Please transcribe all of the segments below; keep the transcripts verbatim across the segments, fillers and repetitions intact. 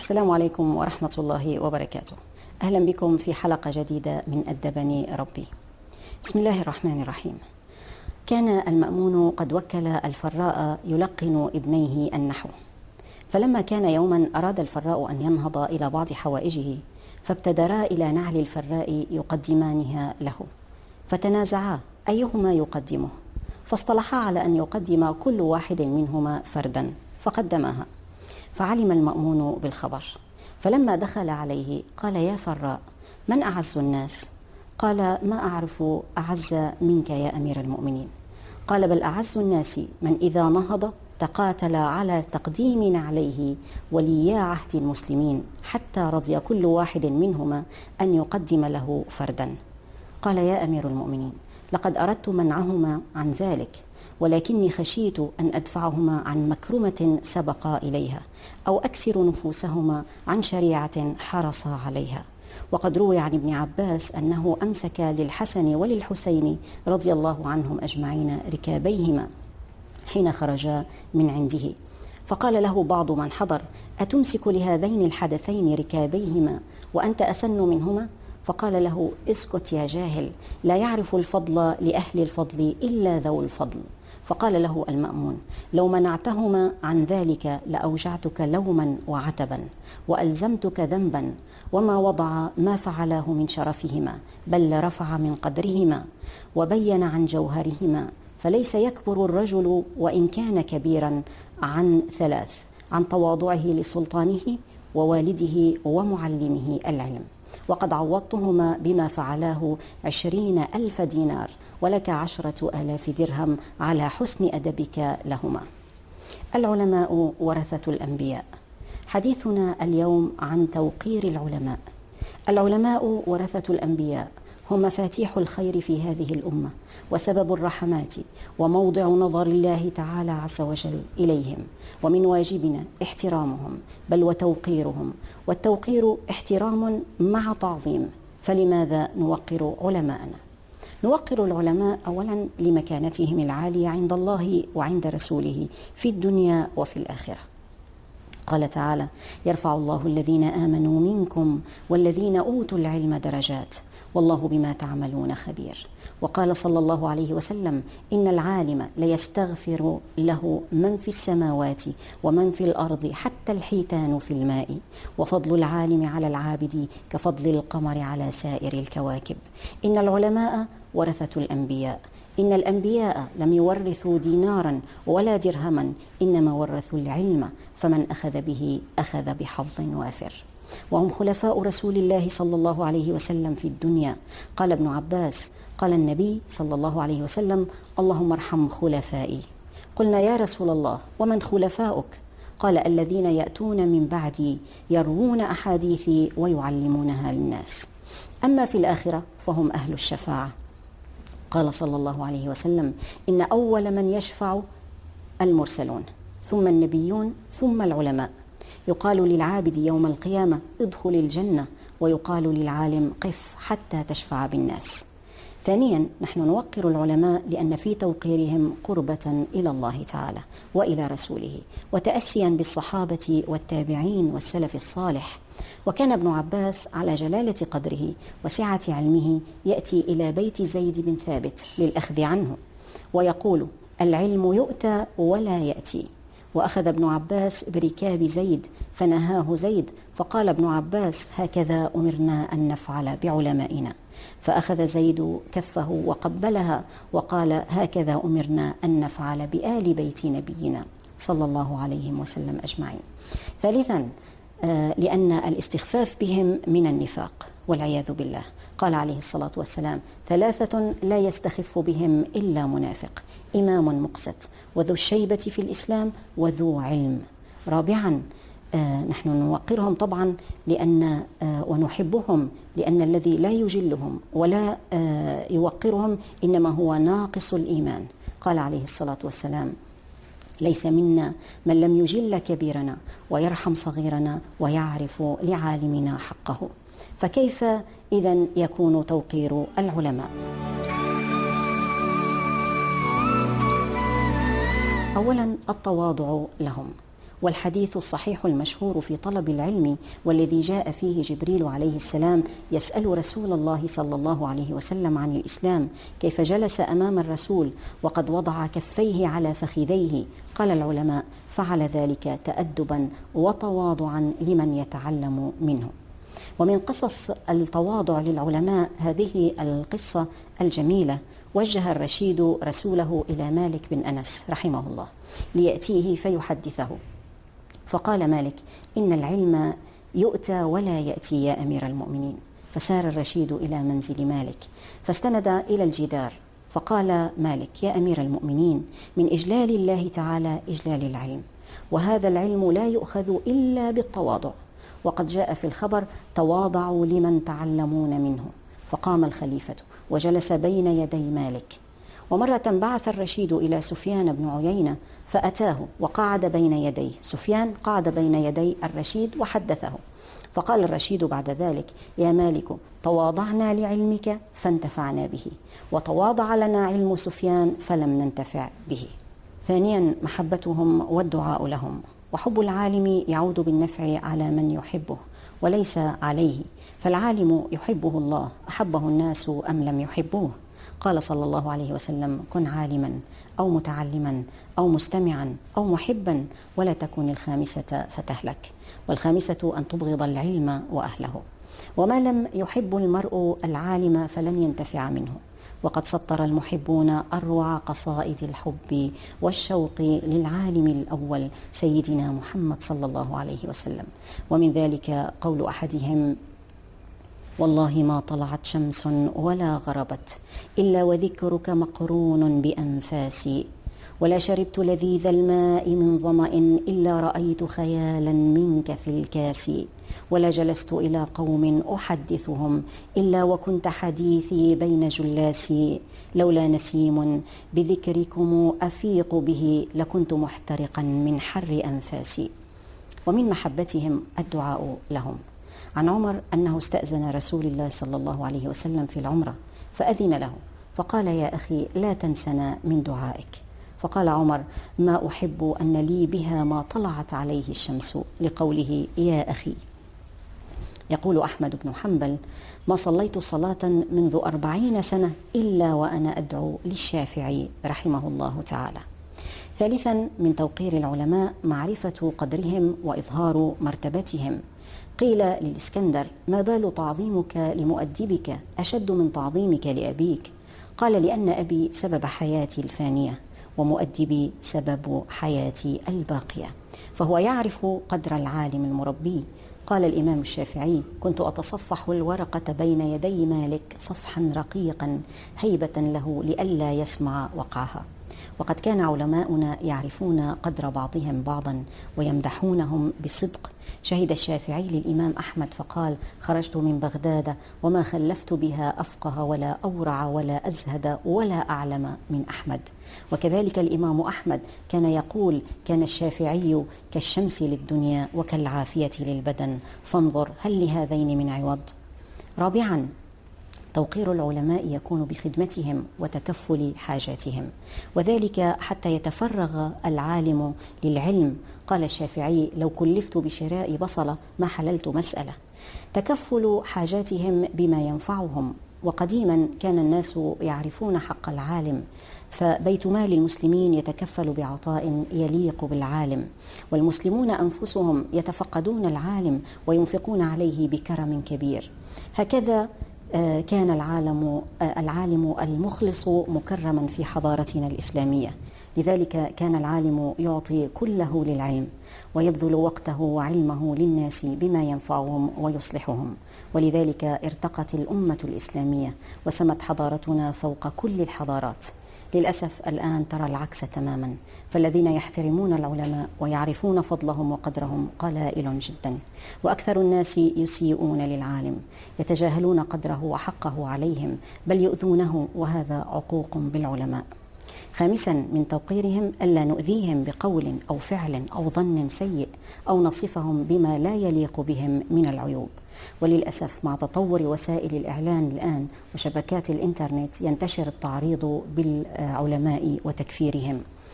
السلام عليكم ورحمة الله وبركاته. أهلا بكم في حلقة جديدة من أدبني ربي. بسم الله الرحمن الرحيم. كان المأمون قد وكل الفراء يلقن ابنيه النحو، فلما كان يوما أراد الفراء أن ينهض إلى بعض حوائجه، فابتدرا إلى نعل الفراء يقدمانها له، فتنازعا أيهما يقدمه، فاصطلحا على أن يقدم كل واحد منهما فردا، فقدماها. فعلم المأمون بالخبر، فلما دخل عليه قال: يا فراء، من أعز الناس؟ قال: ما أعرف أعز منك يا أمير المؤمنين. قال: بل أعز الناس من إذا نهض تقاتل على تقديم عليه ولي عهد المسلمين حتى رضي كل واحد منهما أن يقدم له فردا. قال: يا أمير المؤمنين، لقد أردت منعهما عن ذلك، ولكني خشيت أن أدفعهما عن مكرمة سبقا إليها، أو أكسر نفوسهما عن شريعة حرصا عليها. وقد روي عن ابن عباس أنه أمسك للحسن وللحسين رضي الله عنهم أجمعين ركابيهما حين خرجا من عنده، فقال له بعض من حضر: أتمسك لهذين الحدثين ركابيهما وأنت أسن منهما؟ فقال له: اسكت يا جاهل، لا يعرف الفضل لأهل الفضل إلا ذو الفضل. فقال له المأمون: لو منعتهما عن ذلك لأوجعتك لوما وعتبا وألزمتك ذنبا، وما وضع ما فعلاه من شرفهما، بل رفع من قدرهما وبين عن جوهرهما. فليس يكبر الرجل وإن كان كبيرا عن ثلاث: عن تواضعه لسلطانه ووالده ومعلمه العلم. وقد عوضتهما بما فعلاه عشرين ألف دينار، ولك عشرة آلاف درهم على حسن أدبك لهما. العلماء ورثة الأنبياء. حديثنا اليوم عن توقير العلماء. العلماء ورثة الأنبياء هم مفاتيح الخير في هذه الأمة، وسبب الرحمات، وموضع نظر الله تعالى عز وجل إليهم، ومن واجبنا احترامهم بل وتوقيرهم. والتوقير احترام مع تعظيم. فلماذا نوقر علماءنا؟ نوقر العلماء أولا لمكانتهم العالية عند الله وعند رسوله في الدنيا وفي الآخرة. قال تعالى: يرفع الله الذين آمنوا منكم والذين أوتوا العلم درجات والله بما تعملون خبير. وقال صلى الله عليه وسلم: إن العالم ليستغفر له من في السماوات ومن في الأرض حتى الحيتان في الماء، وفضل العالم على العابد كفضل القمر على سائر الكواكب. إن العلماء ورثة الأنبياء. إن الأنبياء لم يورثوا دينارا ولا درهما، إنما ورثوا العلم، فمن أخذ به أخذ بحظ وافر. وهم خلفاء رسول الله صلى الله عليه وسلم في الدنيا. قال ابن عباس: قال النبي صلى الله عليه وسلم: اللهم ارحم خلفائي. قلنا: يا رسول الله، ومن خلفاؤك؟ قال: الذين يأتون من بعدي يروون أحاديثي ويعلمونها للناس. أما في الآخرة فهم أهل الشفاعة. قال صلى الله عليه وسلم: إن أول من يشفع المرسلون، ثم النبيون، ثم العلماء. يقال للعابد يوم القيامة: ادخل الجنة، ويقال للعالم: قف حتى تشفع بالناس. ثانيا، نحن نوقر العلماء لأن في توقيرهم قربة إلى الله تعالى وإلى رسوله، وتأسيا بالصحابة والتابعين والسلف الصالح. وكان ابن عباس على جلالة قدره وسعة علمه يأتي إلى بيت زيد بن ثابت للأخذ عنه، ويقول: العلم يؤتى ولا يأتي. وأخذ ابن عباس بركاب زيد فنهاه زيد، فقال ابن عباس: هكذا أمرنا أن نفعل بعلمائنا. فأخذ زيد كفه وقبلها وقال: هكذا أمرنا أن نفعل بآل بيت نبينا صلى الله عليه وسلم أجمعين. ثالثا، لأن الاستخفاف بهم من النفاق والعياذ بالله. قال عليه الصلاة والسلام: ثلاثة لا يستخف بهم إلا منافق: إمام مقسط، وذو الشيبة في الإسلام، وذو علم. رابعا، آه نحن نوقرهم طبعا لأن آه ونحبهم لأن الذي لا يجلهم ولا آه يوقرهم إنما هو ناقص الإيمان. قال عليه الصلاة والسلام: ليس منا من لم يجل كبيرنا ويرحم صغيرنا ويعرف لعالمنا حقه. فكيف إذن يكون توقير العلماء؟ أولا، التواضع لهم، والحديث الصحيح المشهور في طلب العلم والذي جاء فيه جبريل عليه السلام يسأل رسول الله صلى الله عليه وسلم عن الإسلام كيف جلس أمام الرسول وقد وضع كفيه على فخذيه، قال العلماء: فعل ذلك تأدبا وتواضعا لمن يتعلم منه. ومن قصص التواضع للعلماء هذه القصة الجميلة. وجه الرشيد رسوله إلى مالك بن أنس رحمه الله ليأتيه فيحدثه، فقال مالك: إن العلم يؤتى ولا يأتي يا أمير المؤمنين. فسار الرشيد إلى منزل مالك فاستند إلى الجدار، فقال مالك: يا أمير المؤمنين، من إجلال الله تعالى إجلال العلم، وهذا العلم لا يؤخذ إلا بالتواضع، وقد جاء في الخبر: تواضعوا لمن تعلمون منه. فقام الخليفة وجلس بين يدي مالك. ومرة بعث الرشيد إلى سفيان بن عيينة فأتاه وقعد بين يديه. سفيان قعد بين يدي الرشيد وحدثه، فقال الرشيد بعد ذلك: يا مالك، تواضعنا لعلمك فانتفعنا به، وتواضع لنا علم سفيان فلم ننتفع به. ثانيا، محبتهم والدعاء لهم. وحب العالم يعود بالنفع على من يحبه وليس عليه، فالعالم يحبه الله، أحبه الناس أم لم يحبوه. قال صلى الله عليه وسلم: كن عالما أو متعلما أو مستمعا أو محبا، ولا تكن الخامسة فتهلك. والخامسة أن تبغض العلم وأهله. وما لم يحب المرء العالم فلن ينتفع منه. وقد سطر المحبون أروع قصائد الحب والشوق للعالم الأول سيدنا محمد صلى الله عليه وسلم. ومن ذلك قول أحدهم: والله ما طلعت شمس ولا غربت إلا وذكرك مقرون بأنفاسي، ولا شربت لذيذ الماء من ظمأ إلا رأيت خيالا منك في الكاس، ولا جلست إلى قوم أحدثهم إلا وكنت حديثي بين جلاسي، لولا نسيم بذكركم أفيق به لكنت محترقا من حر أنفاسي. ومن محبتهم الدعاء لهم. عن عمر أنه استأذن رسول الله صلى الله عليه وسلم في العمرة فأذن له، فقال: يا أخي، لا تنسنا من دعائك. فقال عمر: ما أحب أن لي بها ما طلعت عليه الشمس، لقوله يا أخي. يقول أحمد بن حنبل: ما صليت صلاة منذ أربعين سنة إلا وأنا أدعو للشافعي رحمه الله تعالى. ثالثا، من توقير العلماء معرفة قدرهم وإظهار مرتبتهم. قيل للإسكندر: ما بال تعظيمك لمؤدبك أشد من تعظيمك لأبيك؟ قال: لأن أبي سبب حياتي الفانية، ومؤدبي سبب حياتي الباقية، فهو يعرف قدر العالم المربي. قال الإمام الشافعي: كنت أتصفح الورقة بين يدي مالك صفحا رقيقا هيبة له لئلا يسمع وقعها. وقد كان علماؤنا يعرفون قدر بعضهم بعضا ويمدحونهم بصدق. شهد الشافعي للإمام أحمد فقال: خرجت من بغداد وما خلفت بها أفقه ولا أورع ولا أزهد ولا أعلم من أحمد. وكذلك الإمام أحمد كان يقول: كان الشافعي كالشمس للدنيا وكالعافية للبدن، فانظر هل لهذين من عوض. رابعا، توقير العلماء يكون بخدمتهم وتكفل حاجاتهم، وذلك حتى يتفرغ العالم للعلم. قال الشافعي: لو كلفت بشراء بصلة ما حللت مسألة. تكفل حاجاتهم بما ينفعهم. وقديما كان الناس يعرفون حق العالم، فبيت مال المسلمين يتكفل بعطاء يليق بالعالم، والمسلمون أنفسهم يتفقدون العالم وينفقون عليه بكرم كبير. هكذا كان العالم العالم المخلص مكرما في حضارتنا الإسلامية. لذلك كان العالم يعطي كله للعلم ويبذل وقته وعلمه للناس بما ينفعهم ويصلحهم. ولذلك ارتقت الأمة الإسلامية وسمت حضارتنا فوق كل الحضارات. للأسف الآن ترى العكس تماما، فالذين يحترمون العلماء ويعرفون فضلهم وقدرهم قلائل جدا، وأكثر الناس يسيئون للعالم، يتجاهلون قدره وحقه عليهم، بل يؤذونه، وهذا عقوق بالعلماء. خامسا، من توقيرهم ألا نؤذيهم بقول أو فعل أو ظن سيء أو نصفهم بما لا يليق بهم من العيوب. وللأسف مع تطور وسائل الإعلان الآن وشبكات الإنترنت ينتشر التعريض بالعلماء وتكفيرهم.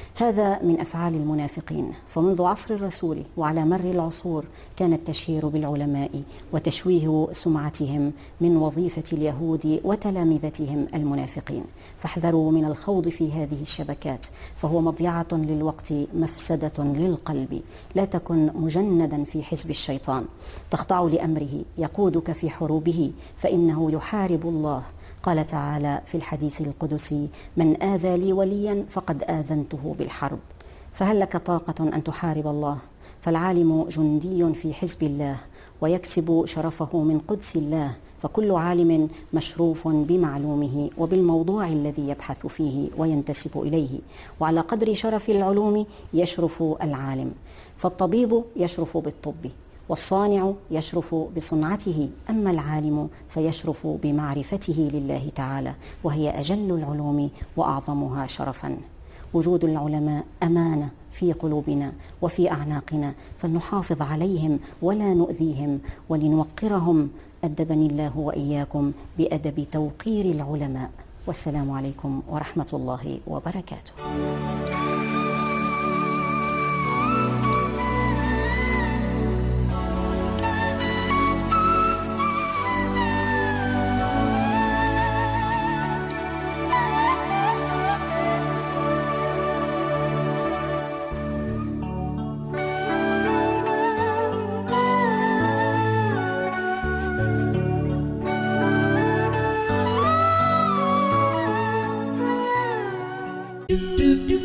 هذا من أفعال المنافقين، فمنذ عصر الرسول وعلى مر العصور كان التشهير بالعلماء وتشويه سمعتهم من وظيفة اليهود وتلامذتهم المنافقين، فاحذروا من الخوض في هذه الشبكات، فهو مضيعة للوقت، مفسدة للقلب. لا تكن مجندا في حزب الشيطان، تخضع لأمره، يقودك في حروبه، فإنه يحارب الله. قال تعالى في الحديث القدسي: من آذى لي وليا فقد آذنته بالحرب. فهل لك طاقة أن تحارب الله؟ فالعالم جندي في حزب الله ويكسب شرفه من قدس الله، فكل عالم مشروف بمعلومه وبالموضوع الذي يبحث فيه وينتسب إليه، وعلى قدر شرف العلوم يشرف العالم. فالطبيب يشرف بالطب، والصانع يشرف بصنعته، أما العالم فيشرف بمعرفته لله تعالى، وهي أجل العلوم وأعظمها شرفا. وجود العلماء أمانة في قلوبنا وفي أعناقنا، فلنحافظ عليهم ولا نؤذيهم ولنوقرهم. أدبني الله وإياكم بأدب توقير العلماء. والسلام عليكم ورحمة الله وبركاته. do do